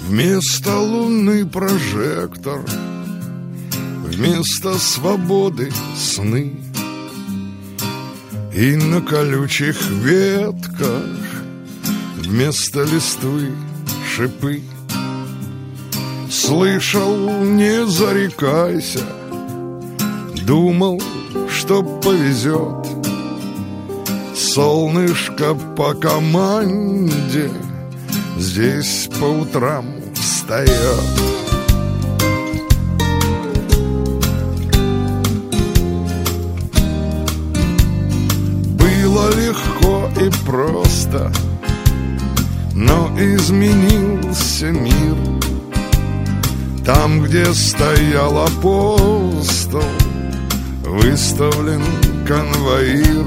Вместо луны прожектор, вместо свободы сны. И на колючих ветках вместо листвы шипы. Слышал, не зарекайся, думал, что повезет. Солнышко по команде здесь по утрам встает. Было легко и просто, но изменился мир. Там, где стоял апостол, выставлен конвоир.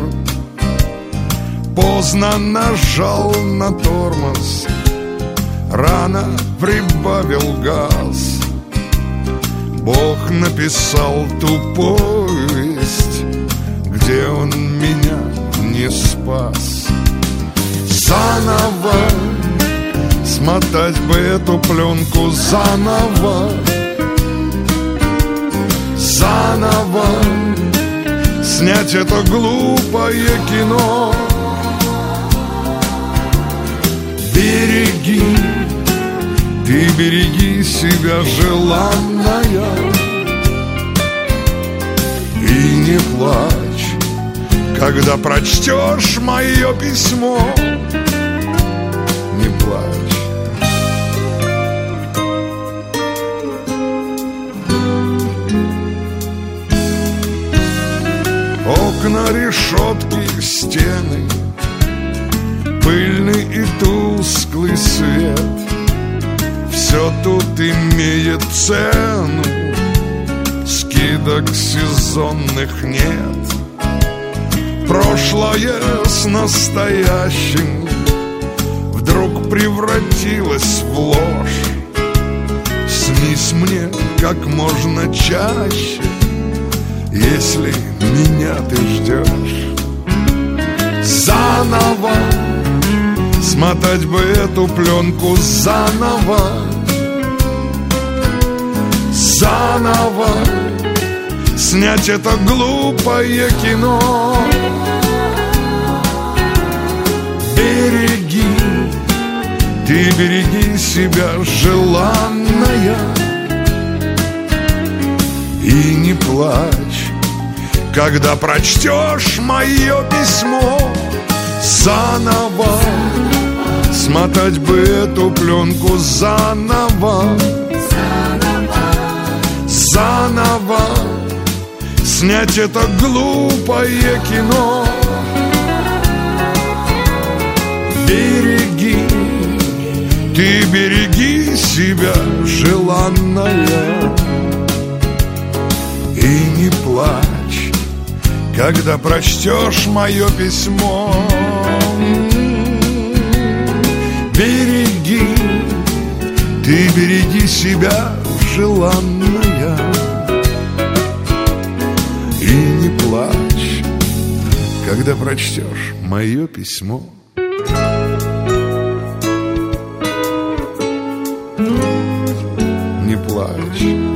Поздно нажал на тормоз, рано прибавил газ. Бог написал ту повесть, где он меня не спас. Заново смотать бы эту пленку, заново, заново снять это глупое кино. Береги, ты береги себя, желанная, и не плачь, когда прочтешь мое письмо. Не плачь. Окна, решетки, стены, пыльный и тусклый свет. Все тут имеет цену, скидок сезонных нет. Прошлое с настоящим вдруг превратилось в ложь. Снись мне как можно чаще, если меня ты ждешь. Заново смотать бы эту пленку, заново, заново снять это глупое кино. Береги, ты береги себя, желанная, и не плачь, когда прочтешь мое письмо. Заново смотать бы эту пленку, заново, заново снять это глупое кино. Береги, ты береги себя, желанная, и не плачь, когда прочтешь мое письмо. Береги, ты береги себя, желанная, и не плачь, когда прочтешь мое письмо. Не плачь.